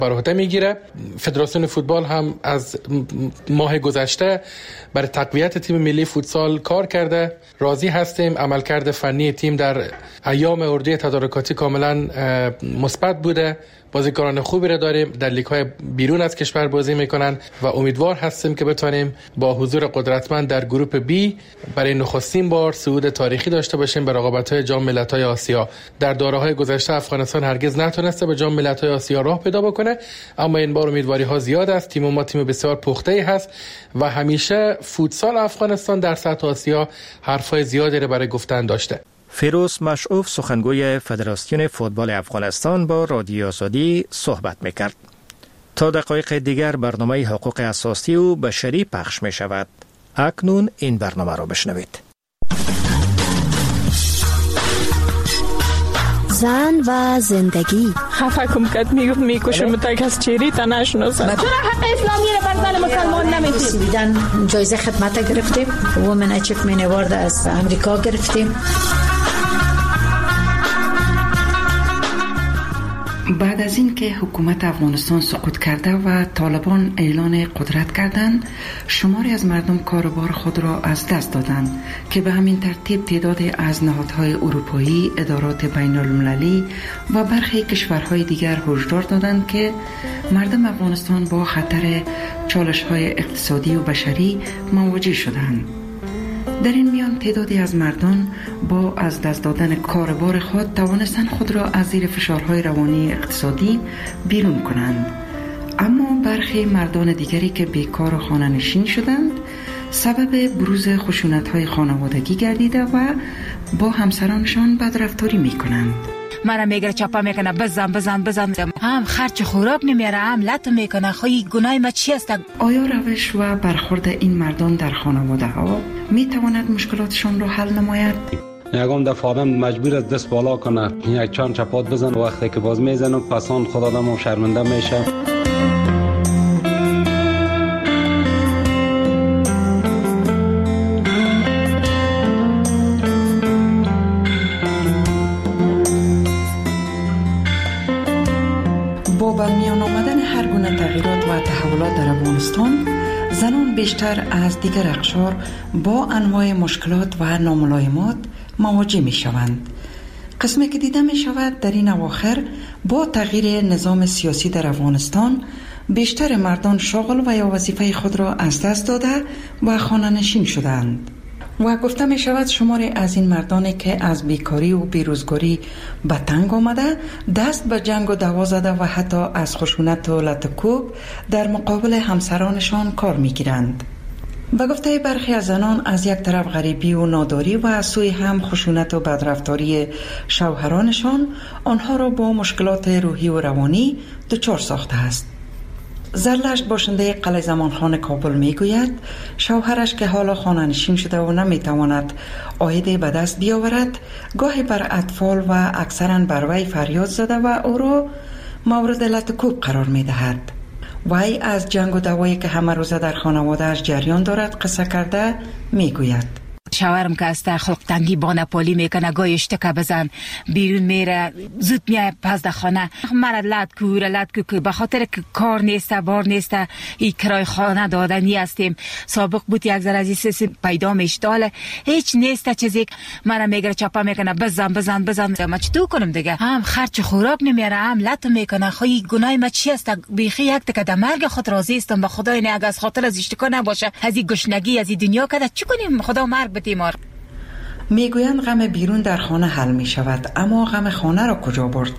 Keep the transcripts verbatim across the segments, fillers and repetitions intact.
بر عهده میگیره. فدراسیون فوتبال هم از ماه گذشته برای تقویت تیم ملی فوتسال کار کرده. راضی هستیم. عملکرد فنی تیم در ایام اردوی تدارکاتی کاملا مثبت بوده. بازیکنان خوبی را داریم، در لیگ‌های بیرون از کشور بازی میکنن و امیدوار هستیم که بتونیم با حضور قدرتمند در گروپ بی برای نخستین بار صعود تاریخی داشته باشیم به رقابت‌های جام ملت‌های آسیا. در دوره‌های گذشته افغانستان هرگز نتونسته به جام ملت‌های آسیا راه پیدا بکنه، اما این بار امیدواری‌ها زیاد است. تیم ما تیم بسیار پخته‌ای هست و همیشه فوتسال افغانستان در سطح آسیا حرفای زیادی را برای گفتن داشته. فیروز مشعوف سخنگوی فدراسیون فوتبال افغانستان با رادیو آزادی صحبت میکرد. تا دقایق دیگر برنامه حقوق اساسی و بشری پخش می شود. اکنون این برنامه را بشنوید. زن و زندگی. خفه کم کد میگفت میکشم تا از چیری تا نشناسم. چرا حق اسلامی رو بر زن مسلمان نمیدید؟ بیدن جایزه خدمت گرفتیم. وومن اچیومنت اوارد از امریکا گرفتیم. بعد از این که حکومت افغانستان سقوط کرده و طالبان اعلان قدرت کردند، شماری از مردم کاروبار خود را از دست دادند که به همین ترتیب تعدادی از نهادهای اروپایی، ادارات بین المللی و برخی کشورهای دیگر هشدار دادند که مردم افغانستان با خطر چالش‌های اقتصادی و بشری مواجه شدند. در این میان تعدادی از مردم با از دست دادن کاروبار خود توانستند خود را از زیر فشارهای روانی اقتصادی بیرون کنند، اما برخی مردان دیگری که بیکار و خانه نشین شدند سبب بروز خشونت‌های خانوادگی گردیده و با همسرانشان بدرفتاری می‌کنند. مرا میگره چاپا میکنه بزن بزن بزن هم خرچ خوراک نمیاره هم لط میکنه. خواهی گناه ما چی است؟ آیا روش و برخورد این مردان در خانواده ها میتواند مشکلاتشان را حل نماید؟ یکم دفعه آدم مجبور است دست بالا کنه، یک چند چپات بزن، وقتی که باز میزنه پسان خود آدم شرمنده میشه. با برمیان آمدن هر گونه تغییرات و تحولات در افغانستان، زنان بیشتر از دیگر اقشار با انواع مشکلات و ناملایمات مواجه می شوند. قسمی که دیده می شود در این اواخر با تغییر نظام سیاسی در افغانستان، بیشتر مردان شغل و یا وظیفه خود را از دست داده و خانه نشین شدند. و گفته می شود شماری از این مردانی که از بیکاری و بیروزگاری به تنگ آمده دست به جنگ و دعوا زده و حتی از خشونت و لطکوب در مقابل همسرانشان کار می گیرند. به گفته برخی از زنان از یک طرف غریبی و ناداری و از سوی هم خشونت و بدرفتاری شوهرانشان آنها را با مشکلات روحی و روانی دچار ساخته است. زرلشت باشنده قلعه زمانخان کابل می گوید شوهرش که حالا خانه نشین شده و نمی تواند عایدی به دست بیاورد، گاهی بر اطفال و اکثرا بر وی فریاد زده و او را مورد لطکوب قرار می دهد. وی از جنگ و دعوایی که همه روزه در خانواده‌اش جریان دارد قصه کرده می گوید شوهرم که از خلق تنگی بانپالی میکنه، گاهی اشتکه بزن بیرون میره، زود میای پس در خانه مرا لد کوره لد کو به خاطر که کار نیسته بار نیسته این کرای خانه دادنی هستیم. سابق بود یک ذره از این پیدا میشتاله هیچ نیسته چیزی مرا میگره چاپا میکنه بزن بزن بزن ما چطور کنم دیگه؟ هم خرچ خوراک نمیاره هم لط میکنه. خواهی گناه ما چی است؟ بیخی یک تک در مرگ خود راضی استم به خدای نه اگه از خاطر از اشتکا نباشه از این گشنگی از این دنیا کده چی کنیم؟ خدا مرگ تیمار. میگویند غم بیرون در خانه حل می شود، اما غم خانه را کجا برد؟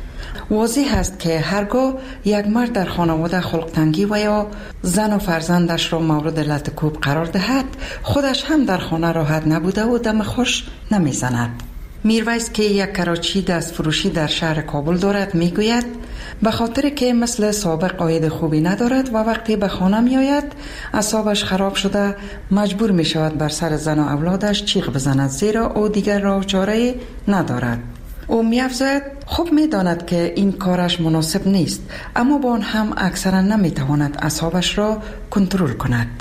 واضح است که هرگاه یک مرد در خانواده خلق تنگی و یا زن و فرزندش را مورد لطکوب قرار دهد، خودش هم در خانه راحت نبوده و دم خوش نمی زند. میرویس که یک کراچی دست فروشی در شهر کابل دارد میگوید به خاطر که مثل سابق عاید خوبی ندارد و وقتی به خانه می آید اعصابش خراب شده مجبور می شود بر سر زن و اولادش چیغ بزند زیرا او دیگر راه و چاره ندارد. او می افزاید خوب می داند که این کارش مناسب نیست، اما با آن هم اکثرا نمی تواند اعصابش را کنترل کند.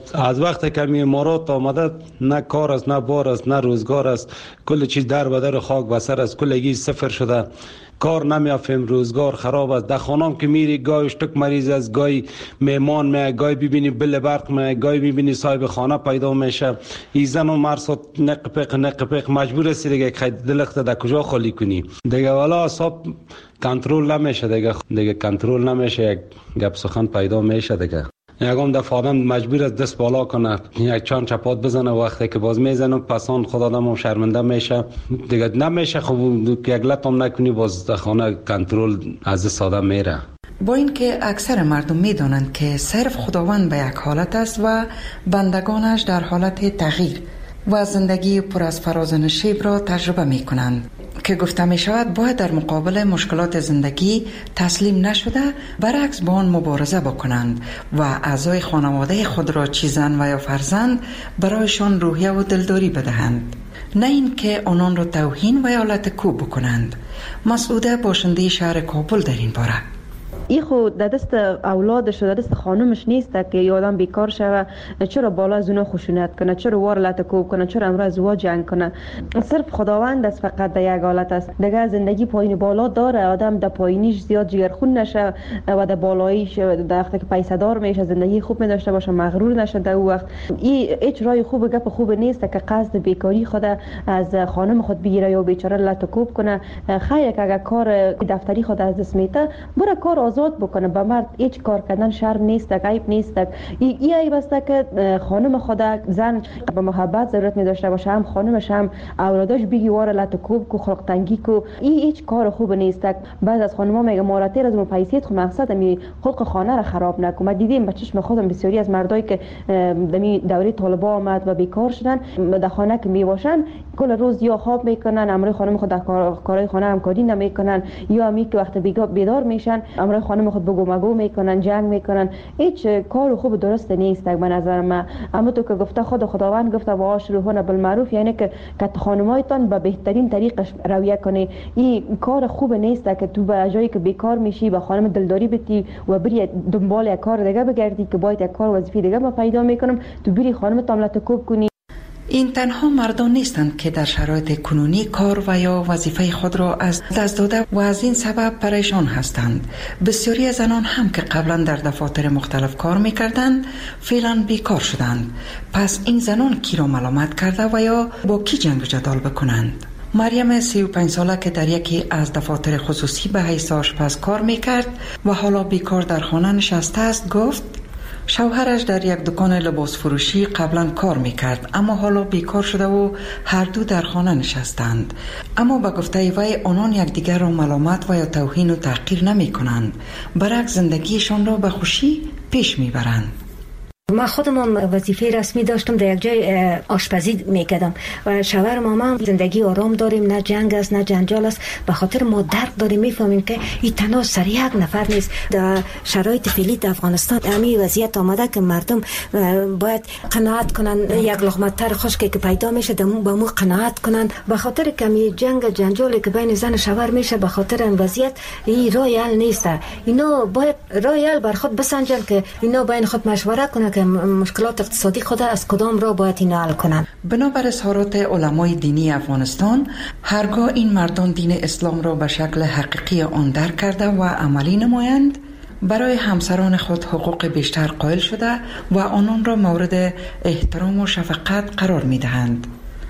از وقتی که می امارات آمده نه کار است، نه بار است، نه روزگار است، کل چیز در به در خاک بسر است، کلگی صفر شده، کار نمیافیم، روزگار خراب است. در خانم که میری گاهی اشتک مریض است، گاهی میمان می، گاهی ببینی بل برق می، گاهی ببینی صاحب خانه پیدا میشه. این زن و مرد نق پق نق پق مجبور است دیگه که دلخت در کجا خالی کنی دیگه، والا حساب کنترل نمیشه دیگه، دیگه کنترل نمیشه، یک گپ سخن پیدا میشه دیگه. یکم دفعه آدم مجبور است دست بالا کنه، یک چند چپات بزنه، وقتی که باز میزنه پسان خود آدم شرمنده میشه دیگه، نمیشه خب یک لطم نکنی باز در خانه کنترل از دست آدم میره. با اینکه اکثر مردم میدانند که صرف خداوند به یک حالت است و بندگانش در حالت تغییر و زندگی پر از فراز و نشیب را تجربه می کنند که گفته می شود باید در مقابل مشکلات زندگی تسلیم نشده، برعکس با آن مبارزه بکنند و اعضای خانواده خود را چه زن و یا فرزند برایشان روحیه و دلداری بدهند، نه این که آنان را توهین و یا لطکوب بکنند. مسعوده باشنده شهر کابل در این باره: ای خود در دست اولادش و در دست خانمش نیست که یه آدم بیکار شوه، چرا بالا از اونا خشونت کنه، چرا وار لطکوب کنه، چرا امروز ازدواج جنگ کنه. صرف خداوند است فقط در یک حالت است دیگه. زندگی پایین بالا داره، آدم در پایینیش زیاد جگرخون نشه و در بالاییش در وقتی که پیسه دار میشه زندگی خوب می داشته باشه، مغرور نشه در اون وقت. این هیچ راه خوب گپ خوب نیست که قصد بیکاری خود از خانم خود بگیره یا بیچاره لطکوب کنه. خیر که اگر کار دفتری خود از دست میته بره کار آزاد بکنه. به مرد هیچ کار کردن شرم نیست، عیب نیست. این ای عیب است که خانم خود زن به محبت ضرورت می داشته باشه، هم خانمش هم اولادش بگی واره لطکوب کو خلق تنگی کو. این هیچ کار خوب نیست. بعض از خانم‌ها میگه ماراتیر از پیسیت خو مقصد می خلق خانه را خراب نکن. ما دیدیم به چشم خودم بسیاری از مردایی که دمی دوره طالبا آمد و بیکار شدن در خانه که می باشن کل روز یا خواب میکنن، امروز خانم خود در کارهای خانه همکاری نمیکنن، یا امی که وقت بیدار میشن امروز خانم خود بگو مگو میکنن، جنگ میکنن. هیچ کار خوب درست نیست به نظر من. اما تو که گفته خود خداوند گفته و آشروهون بالمعروف، یعنی که که خانمایتان به بهترین طریق رویه کنی. این کار خوب نیست که تو به جایی که بیکار میشی به خانم دلداری بتی و بری دنبال یک کار دیگه بگردی که باید یک کار وظیفه دیگه ما پیدا میکنم، تو بری خانم تام لطکوب کنی. این تنها مردان نیستند که در شرایط کنونی کار و یا وظیفه خود را از دست داده و از این سبب پریشان هستند. بسیاری از زنان هم که قبلا در دفاتر مختلف کار میکردند فعلا بیکار شدند. پس این زنان کی را ملامت کرده و یا با کی جنگ و جدال بکنند؟ مریم سی و پنج ساله که در یکی از دفاتر خصوصی به حیث آشپز کار میکرد و حالا بیکار در خانه نشسته است گفت شوهرش در یک دکان لباس فروشی قبلا کار میکرد اما حالا بیکار شده و هر دو در خانه نشستند. اما به گفته وی آنان یکدیگر را ملامت و یا توهین و تحقیر نمی کنند، برعکس زندگیشان را به خوشی پیش میبرند. ما خودم وظیفه رسمی داشتم، در یک جای آشپزی میکردم و شوهر مامان زندگی آرام داریم، نه جنگ است نه جنجال است، به خاطر ما درک داریم میفهمیم که این تنها سر یک نفر نیست. در شرایط فعلی در افغانستان همین وضعیت آمده که مردم باید قناعت کنن، یک لقمه تر خشکی که پیدا میشه دمو به مو قناعت کنن. به خاطر کمی جنگ جنجالی که بین زن شوهر میشه به خاطر این وضعیت این راه حل نیست. اینا باید راه حل بر خود بسنجن که اینا بین خود مشوره کنن که مشکلات اقتصادی خود از کدام را باید این حل کنند. بنابر اظهارات علمای دینی افغانستان، هرگاه این مردان دین اسلام را به شکل حقیقی آن درک کرده و عملی نمایند، برای همسران خود حقوق بیشتر قائل شده و آنان را مورد احترام و شفقت قرار می دهند.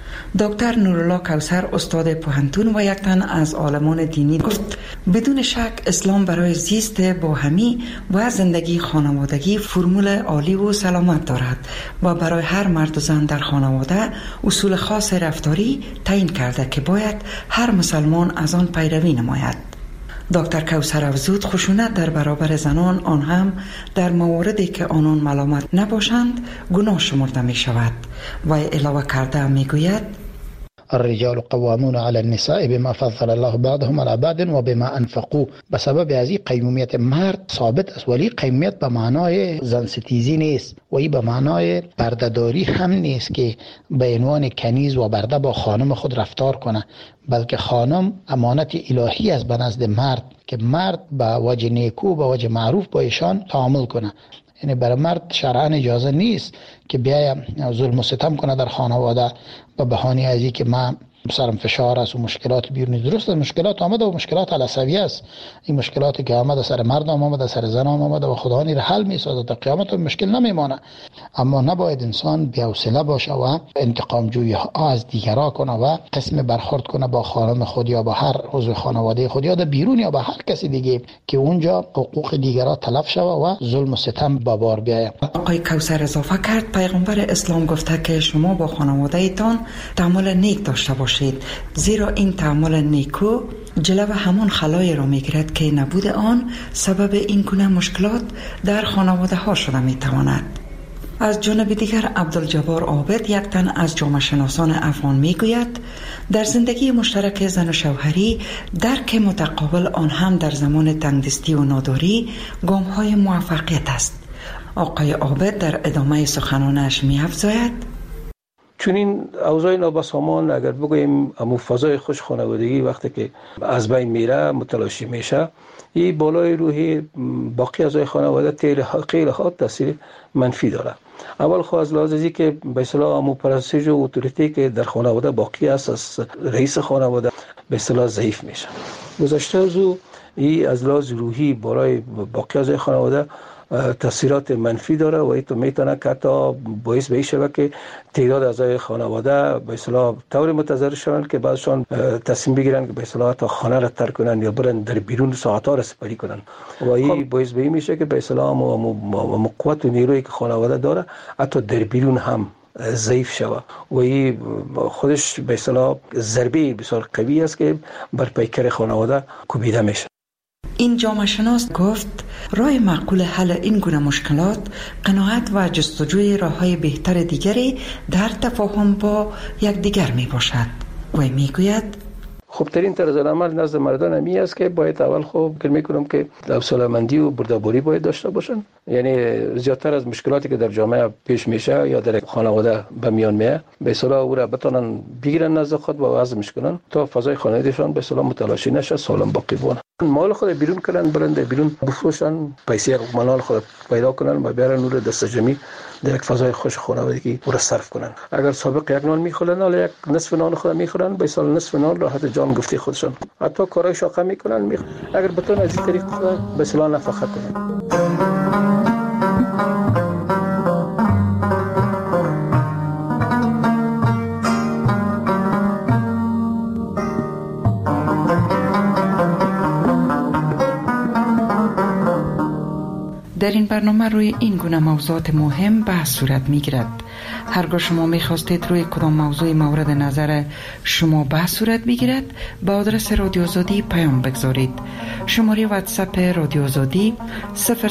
دکتر نورالله کوثر استاد پوهنتون و یک تن از عالمان دینی گفت بدون شک اسلام برای زیست باهمی و زندگی خانوادگی فرمول عالی و سلامت دارد و برای هر مرد و زن در خانواده اصول خاص رفتاری تعیین کرده که باید هر مسلمان از آن پیروی نماید. دکتر کوثر افزود خشونت در برابر زنان، آن هم در مواردی که آنان ملامت نباشند، گناه شمرده می شود و علاوه کرده می گوید الرجال قوامون على النساء بما فضل الله بعضهم على بعض و بما انفقوا. به سبب از این قیمومیت مرد ثابت است، ولی قیمومیت به معنای زن ستیزی نیست و این به معنای بردهداری هم نیست که به عنوان کنیز و برده با خانم خود رفتار کنه، بلکه خانم امانت الهی است به نزد مرد که مرد به وجه نیکو به وجه معروف با ایشان تعامل کنه. یعنی برای مرد شرعاً اجازه نیست که بیاید ظلم و ستم کنه در خانواده به بهانه از اینکه من سرم فشار است و مشکلات بیرونی. درست مشکلات آمده و مشکلات علصویه است، این مشکلاتی که آمده سر مردم آمده سر زن آمده و خدا آن را حل می‌سازد، تا قیامت مشکل نمیمانه. اما نباید انسان بی‌حوصله باشه و انتقام جویی ها از دیگران کنه و قسم برخورد کنه با خانم خود یا با هر عضو خانواده خود یا در بیرون یا با هر کسی دیگه که اونجا حقوق دیگران تلف شوه و ظلم و ستم به بار بیاید. آقای کوثر اضافه کرد پیغمبر اسلام گفته که شما با خانواده ایتان تعامل نیک داشته باشید، زیرا این تعامل نیکو جلو همون خلای را میگیرد که نبود آن سبب این گونه مشکلات در خانواده ها شده میتواند. از جانب دیگر عبدالجبار عابد، یک تن از جامعه شناسان افغان، میگوید در زندگی مشترک زن و شوهری درک متقابل آن هم در زمان تنگدستی و ناداری گام های موفقیت است. آقای عابد در ادامه سخنانش می‌افزاید: چون این اوضاع نابسامان اگر بگوییم امو فضای خوش خانوادگی وقتی که از بین میره متلاشی میشه، این بالای روحی باقی اعضای خانواده خیلی ها تاثیر منفی داره. اول خو از لحاظ ازی که به اصطلاح امو پرستش و اتوریتی که در خانواده باقی است از رئیس خانواده به اصطلاح ضعیف میشه. گذشته از او این از لحاظ روحی بالای باقی اعضای خانواده تاثیرات منفی داره و این تو میتونه که تا باعث به این شوه که تعداد اعضای خانواده به اصطلاح طور متضرر شوند که بعضشان تصمیم بگیرن که به اصطلاح تا خانه را ترک کنن یا برن در بیرون ساعت‌ها را سپری کنن و این باعث به این میشه که به اصطلاح مو قوت و نیرویی که خانواده داره حتی در بیرون هم ضعیف شوه و این خودش به اصطلاح ضربه بسیار قوی است که بر پیکر خانواده کوبیده میشه. این جامعه شناس گفت راه معقول حل این گونه مشکلات قناعت و جستجوی راه‌های بهتر دیگری در تفاهم با یکدیگر می باشد. و میگوید خوبترین طرز عمل نزد مردان همی است که باید اول خوب فکر میکنم که حوصله‌مندی و بردباری باید داشته باشن. یعنی زیادتر از مشکلاتی که در جامعه پیش میشه یا در خانواده به میان میاد به اصطلاح او را بتونن بگیرن نزد خود و وضع میکنن تا فضای خانوادهشان به اصطلاح متلاشی نشه، سالم باقی بمونه. مال خود بیرون کنن، برند بیرون بفروشن، پیسه مال خود پیدا کنن و بیارن نور دست جمعی در یک فضای خوش خانوادگی او را صرف کنن. اگر سابق یک نان میخورن حالا یک نصف نان خود میخورن، به سال نصف نان راحت جان گفته خودشون. حتی کارهای شاقه میکنن، میخ... اگر بتون از این طریق به اصطلاح نفقه کنن. در این برنامه روی این گونه موضوعات مهم بحث صورت می گیرد. هرگاه شما می خواستید روی کدام موضوع مورد نظر شما بحث صورت بگیرد با آدرس رادیو آزادی پیام بگذارید. شماره واتساپ رادیو آزادی صفر